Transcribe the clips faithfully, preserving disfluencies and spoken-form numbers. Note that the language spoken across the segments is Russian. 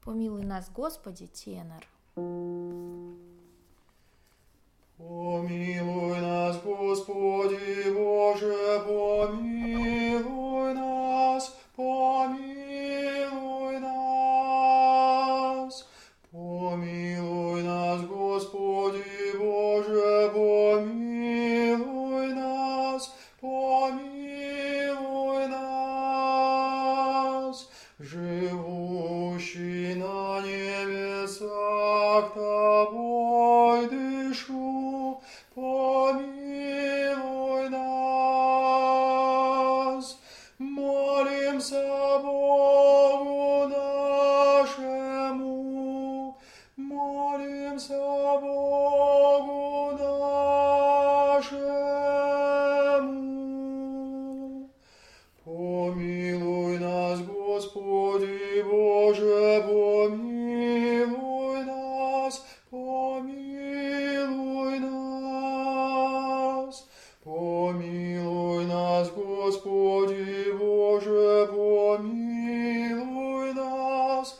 Помилуй нас, Господи, тенор. Помилуй нас, Господи Боже, помилуй нас, помилуй нас. Помилуй нас, Господи Боже, помилуй нас, помилуй нас. Живущий на небесах, Тобой дышу, помилуй нас. Молимся Богу нашему, молимся Богу нашему. Помилуй нас, Господи Боже, помилуй нас, помилуй нас. Помилуй нас, Господи Боже, помилуй нас,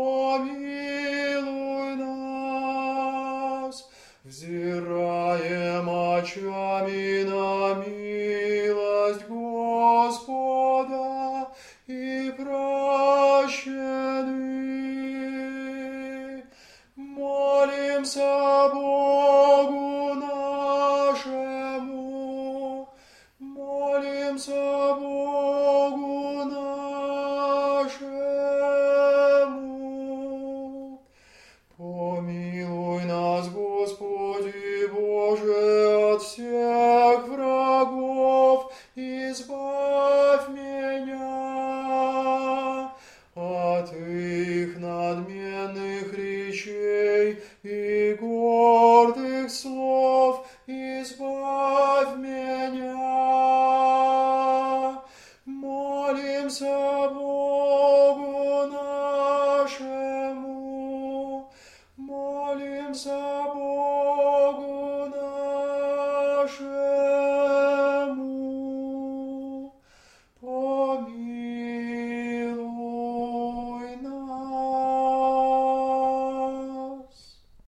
помилуй нас. Взираем очами на милость Господа и прощены. Молимся Богу нашему, молимся Богу нашему. Помилуй нас, Господи Боже, от всех врагов, избавь меня от их надменных речей и гордых слов, избавь меня.